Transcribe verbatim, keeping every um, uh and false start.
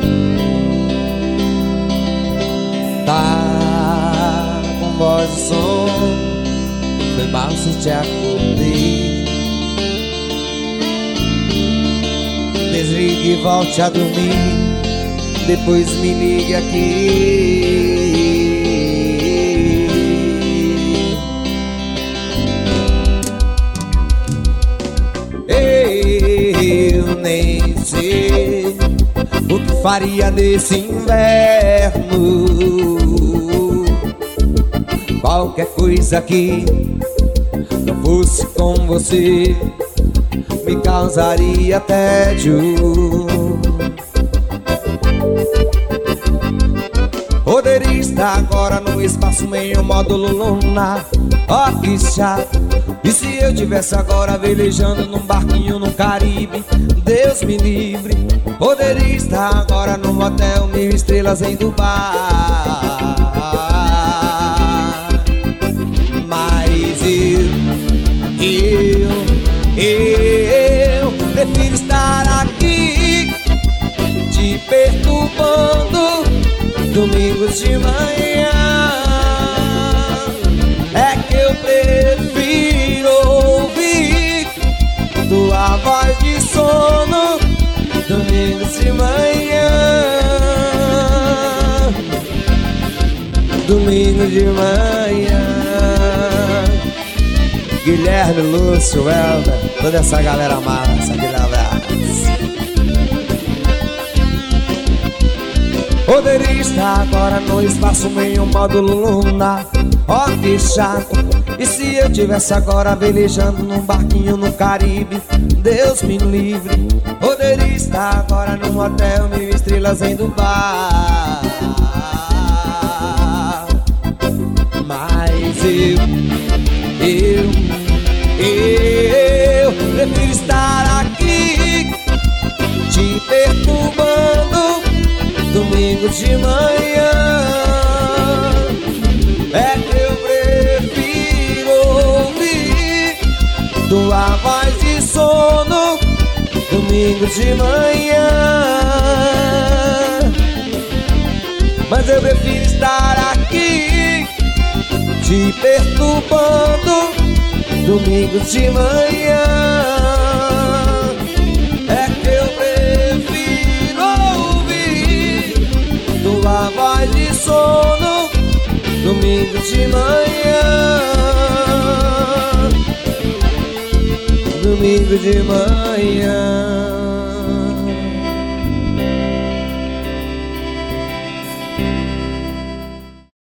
Tá com voz e som, foi mal se te acordei. Desligue e volte a dormir, depois me ligue aqui. Eu nem sei o que faria nesse inverno. Qualquer coisa que não fosse com você me causaria tédio. Poderia estar agora no espaço meio módulo lunar. Ó, que chato. E se eu tivesse agora velejando num barquinho no Caribe? Deus me livre. Poderia estar agora num hotel mil estrelas em Dubai. Mas eu, eu, eu prefiro estar aqui te perturbando domingos de manhã. É que eu prefiro ouvir tua voz de sono domingos de manhã. Domingo de manhã. Guilherme, Lúcio, Helder, toda essa galera massa, aquele abraço. Poderia estar agora no espaço meio módulo lunar. Ó, que chato. E se eu tivesse agora velejando num barquinho no Caribe? Deus me livre. Poderia estar agora num hotel mil estrelas em Dubai. Mas eu, eu, eu prefiro estar aqui te perturbando domingos de manhã. É que eu prefiro ouvir tua voz de sono domingos de manhã. Mas eu prefiro estar aqui te perturbando domingos de manhã. É que eu prefiro ouvir tua voz de sono domingos de manhã. Domingo de manhã.